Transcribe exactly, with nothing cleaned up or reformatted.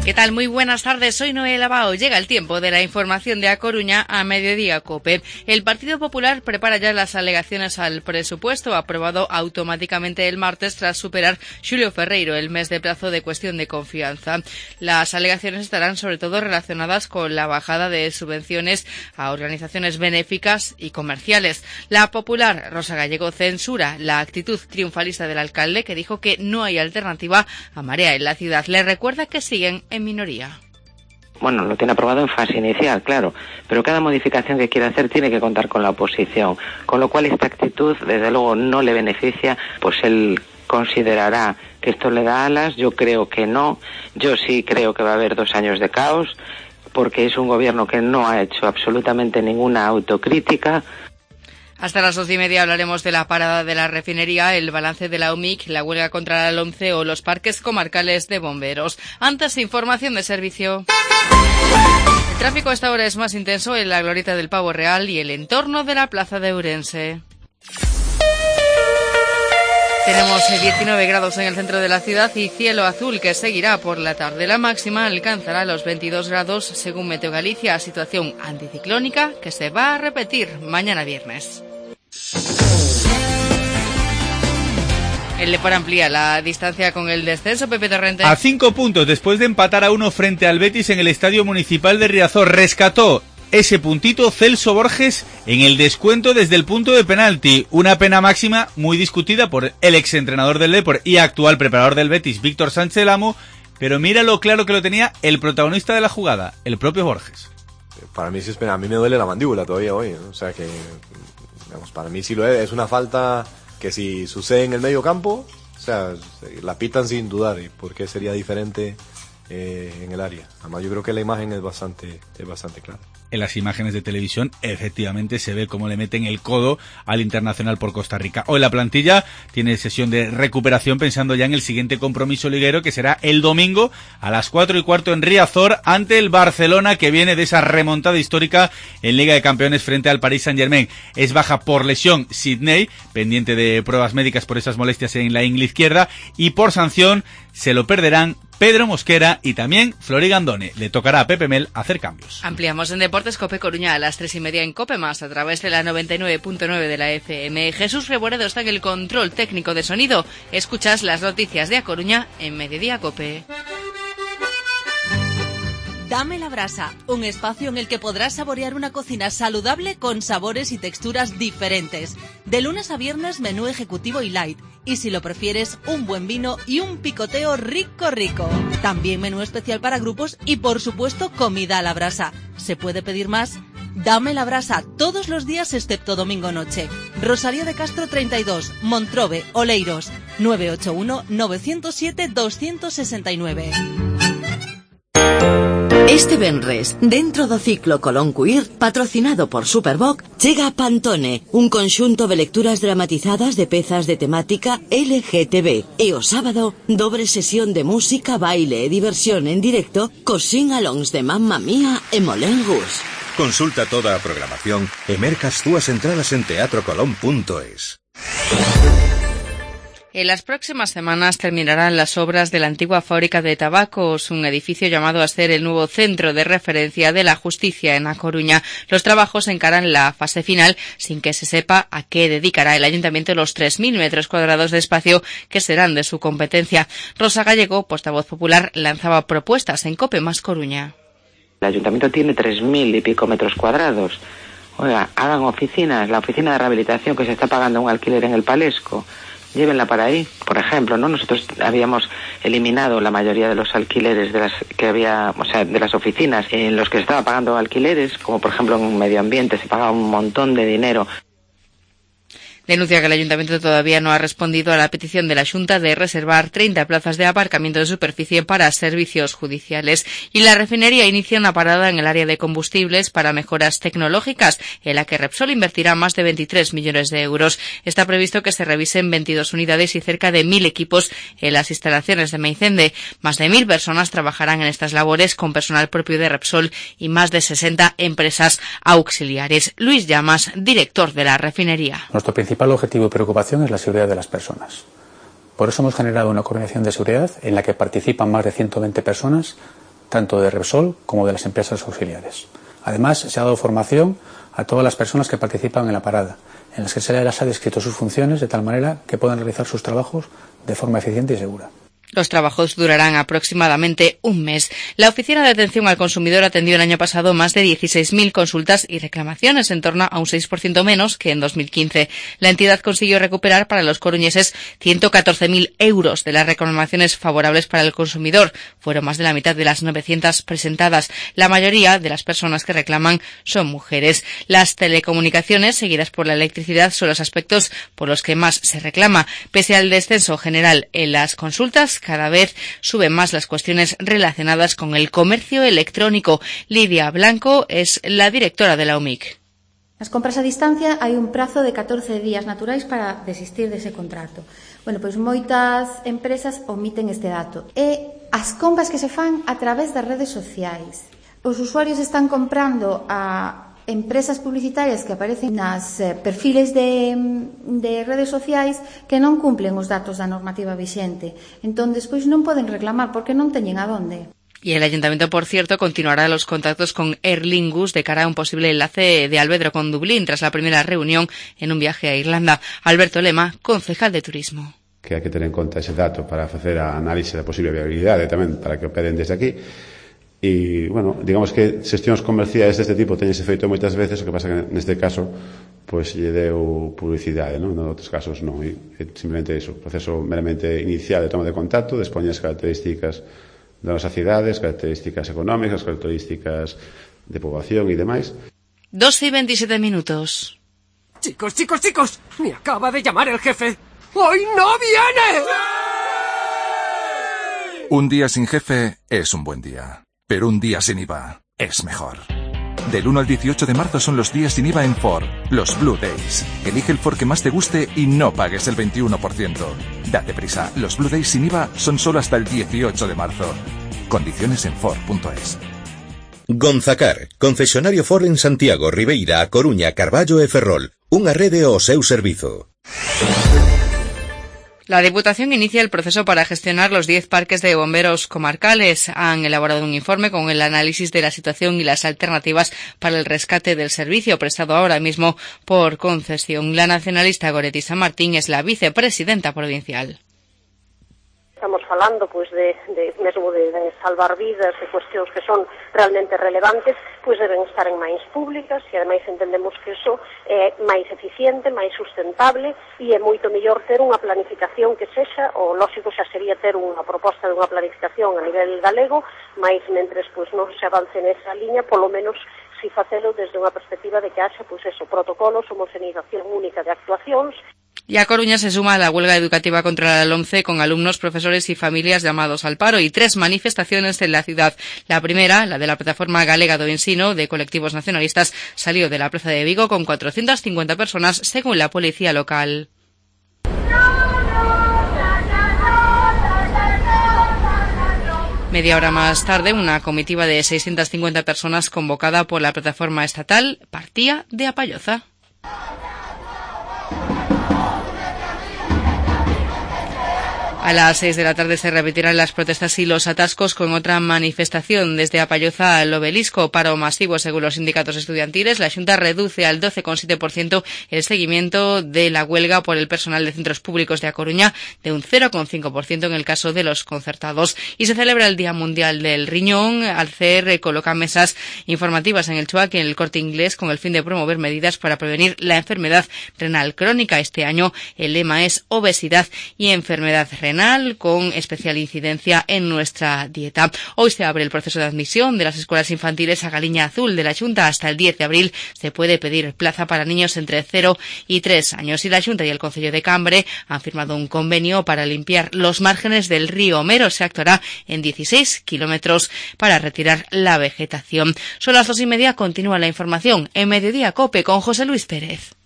¿Qué tal? Muy buenas tardes, soy Noelia Bao. Llega el tiempo de la información de A Coruña a Mediodía Cope. El Partido Popular prepara ya las alegaciones al presupuesto aprobado automáticamente el martes tras superar Xulio Ferreiro el mes de plazo de cuestión de confianza. Las alegaciones estarán sobre todo relacionadas con la bajada de subvenciones a organizaciones benéficas y comerciales. La Popular, Rosa Gallego, censura la actitud triunfalista del alcalde, que dijo que no hay alternativa a Marea en la ciudad. Le recuerda que siguen en minoría. Bueno, lo tiene aprobado en fase inicial, claro, pero cada modificación que quiera hacer tiene que contar con la oposición, con lo cual esta actitud desde luego no le beneficia, pues él considerará que esto le da alas. Yo creo que no, yo sí creo que va a haber dos años de caos, porque es un gobierno que no ha hecho absolutamente ninguna autocrítica. Hasta las doce y media hablaremos de la parada de la refinería, el balance de la O M I C, la huelga contra la LOMCE o los parques comarcales de bomberos. Antes, información de servicio. El tráfico a esta hora es más intenso en la glorieta del Pavo Real y el entorno de la plaza de Ourense. Tenemos diecinueve grados en el centro de la ciudad y cielo azul que seguirá por la tarde. La máxima alcanzará los veintidós grados según Meteo Galicia, situación anticiclónica que se va a repetir mañana viernes. El Depor amplía la distancia con el descenso, Pepe Torrente. A cinco puntos después de empatar a uno frente al Betis en el Estadio Municipal de Riazor. Rescató ese puntito Celso Borges en el descuento desde el punto de penalti. Una pena máxima muy discutida por el exentrenador del Depor y actual preparador del Betis, Víctor Sánchez Lamo, pero mira lo claro que lo tenía el protagonista de la jugada, el propio Borges. Para mí sí es pena, a mí me duele la mandíbula todavía hoy, ¿no? O sea que, digamos, para mí sí lo es, es una falta que si sucede en el medio campo, o sea, la pitan sin dudar. ¿Y por qué sería diferente eh, en el área? Además yo creo que la imagen es bastante, es bastante clara. En las imágenes de televisión efectivamente se ve cómo le meten el codo al Internacional por Costa Rica. Hoy la plantilla tiene sesión de recuperación pensando ya en el siguiente compromiso liguero, que será el domingo a las cuatro y cuarto en Riazor ante el Barcelona, que viene de esa remontada histórica en Liga de Campeones frente al Paris Saint-Germain. Es baja por lesión Sidney, pendiente de pruebas médicas por esas molestias en la ingle izquierda, y por sanción se lo perderán Pedro Mosquera y también Flori Gandone. Le tocará a Pepe Mel hacer cambios. Ampliamos en Deportes Cope Coruña a las tres y media en Cope Más a través de la noventa y nueve punto nueve de la F M. Jesús Reboredo está en el control técnico de sonido. Escuchas las noticias de A Coruña en Mediodía Cope. Dame la brasa, un espacio en el que podrás saborear una cocina saludable con sabores y texturas diferentes. De lunes a viernes, menú ejecutivo y light. Y si lo prefieres, un buen vino y un picoteo rico rico. También menú especial para grupos y, por supuesto, comida a la brasa. ¿Se puede pedir más? Dame la brasa todos los días excepto domingo noche. Rosalía de Castro treinta y dos, Montrobe, Oleiros, nueve ocho uno, nueve cero siete, dos seis nueve. Este venres, dentro do ciclo Colón Queer, patrocinado por Superboc, chega Pantone, un conxunto de lecturas dramatizadas de pezas de temática L G T B. E o sábado, dobre sesión de música, baile e diversión en directo cos sing-alongs de Mamma Mía e Moulin Rouge. Consulta toda a programación e merca as túas entradas en teatro colón punto es. En las próximas semanas terminarán las obras de la antigua fábrica de tabacos, un edificio llamado a ser el nuevo centro de referencia de la justicia en A Coruña. Los trabajos encaran la fase final sin que se sepa a qué dedicará el ayuntamiento los tres mil metros cuadrados de espacio que serán de su competencia. Rosa Gallego, portavoz popular, lanzaba propuestas en Cope Más Coruña. El ayuntamiento tiene tres mil y pico metros cuadrados. Oiga, hagan oficinas, la oficina de rehabilitación que se está pagando un alquiler en el Palesco. Llévenla para ahí, por ejemplo, ¿no? Nosotros habíamos eliminado la mayoría de los alquileres de las que había, o sea, de las oficinas en los que se estaba pagando alquileres, como por ejemplo en medio ambiente se pagaba un montón de dinero. Denuncia que el ayuntamiento todavía no ha respondido a la petición de la Xunta de reservar treinta plazas de aparcamiento de superficie para servicios judiciales. Y la refinería inicia una parada en el área de combustibles para mejoras tecnológicas, en la que Repsol invertirá más de veintitrés millones de euros. Está previsto que se revisen veintidós unidades y cerca de mil equipos en las instalaciones de Meicende. Más de mil personas trabajarán en estas labores con personal propio de Repsol y más de sesenta empresas auxiliares. Luis Llamas, director de la refinería. Nuestro principal objetivo y preocupación es la seguridad de las personas. Por eso hemos generado una coordinación de seguridad en la que participan más de ciento veinte personas tanto de Repsol como de las empresas auxiliares. Además, se ha dado formación a todas las personas que participan en la parada, en las que se les ha descrito sus funciones de tal manera que puedan realizar sus trabajos de forma eficiente y segura. Los trabajos durarán aproximadamente un mes. La Oficina de Atención al Consumidor atendió el año pasado más de dieciséis mil consultas y reclamaciones, en torno a un seis por ciento menos que en dos mil quince. La entidad consiguió recuperar para los coruñeses ciento catorce mil euros de las reclamaciones favorables para el consumidor. Fueron más de la mitad de las novecientas presentadas. La mayoría de las personas que reclaman son mujeres. Las telecomunicaciones, seguidas por la electricidad, son los aspectos por los que más se reclama. Pese al descenso general en las consultas, cada vez suben más las cuestiones relacionadas con el comercio electrónico. Lidia Blanco es la directora de la U M I C. Nas compras a distancia hai un prazo de catorce días naturais para desistir dese contrato. Bueno, pois moitas empresas omiten este dato. E as compras que se fan a través das redes sociais. Os usuarios están comprando a empresas publicitarias que aparecen nas eh, perfiles de, de redes sociais que non cumplen os datos da normativa vixente. Entón, despois non poden reclamar porque non teñen a donde. Y el Ayuntamiento, por cierto, continuará los contactos con Aer Lingus de cara a un posible enlace de Alvedro con Dublín tras la primera reunión en un viaje a Irlanda. Alberto Lema, concejal de Turismo. Que hai que ter en conta ese dato para facer a análise da posible viabilidade tamén para que operen desde aquí. E, bueno, digamos que xestións comerciais deste tipo teñen ese feito moitas veces, o que pasa que neste caso pois lle deu publicidade, non? En outros casos non, e simplemente iso, proceso meramente inicial de toma de contacto, de expoñer as características da nosa cidades, características económicas, características de poboación e demais. doce y veintisiete minutos. Chicos, chicos, chicos, me acaba de llamar el jefe. ¡Hoy no viene! Un día sin jefe es un buen día. Pero un día sin I V A es mejor. Del uno al dieciocho de marzo son los días sin I V A en Ford, los Blue Days. Elige el Ford que más te guste y no pagues el veintiuno por ciento. Date prisa, los Blue Days sin I V A son solo hasta el dieciocho de marzo. Condiciones en Ford punto es. Gonzacar, concesionario Ford en Santiago, Ribeira, A Coruña, Carballo e Ferrol. Unha rede ao seu servizo. La Diputación inicia el proceso para gestionar los diez parques de bomberos comarcales. Han elaborado un informe con el análisis de la situación y las alternativas para el rescate del servicio prestado ahora mismo por concesión. La nacionalista Goretti San Martín es la vicepresidenta provincial. Estamos falando pois de, de mesmo de, de salvar vidas, de cuestións que son realmente relevantes, pois deben estar en máis públicas e ademais entendemos que iso é máis eficiente, máis sustentable e é moito mellor ter unha planificación que sexa, o lógico xa sería ter unha proposta de unha planificación a nivel galego, máis mentres pois non se avance nesa liña, polo menos si facelo desde unha perspectiva de que haxa pois eso, protocolos, homogeneización única de actuacións. Y A Coruña se suma a la huelga educativa contra la LOMCE con alumnos, profesores y familias llamados al paro y tres manifestaciones en la ciudad. La primera, la de la Plataforma Galega do Ensino de colectivos nacionalistas, salió de la Plaza de Vigo con cuatrocientas cincuenta personas, según la policía local. Media hora más tarde, una comitiva de seiscientas cincuenta personas convocada por la plataforma estatal partía de Apalloza. A las seis de la tarde se repetirán las protestas y los atascos con otra manifestación desde Apalloza al Obelisco. Paro masivo según los sindicatos estudiantiles. La Xunta reduce al doce coma siete por ciento el seguimiento de la huelga por el personal de centros públicos de A Coruña, de un cero coma cinco por ciento en el caso de los concertados. Y se celebra el Día Mundial del Riñón. Alcer coloca mesas informativas en el Chuac y en el Corte Inglés con el fin de promover medidas para prevenir la enfermedad renal crónica. Este año el lema es obesidad y enfermedad renal, con especial incidencia en nuestra dieta. Hoy se abre el proceso de admisión de las escuelas infantiles a Galiña Azul de la Xunta. Hasta el diez de abril se puede pedir plaza para niños entre cero y tres años. Y la Xunta y el Concello de Cambre han firmado un convenio para limpiar los márgenes del río Mero. Se actuará en dieciséis kilómetros para retirar la vegetación. Son las dos y media, continúa la información en Mediodía Cope con José Luis Pérez.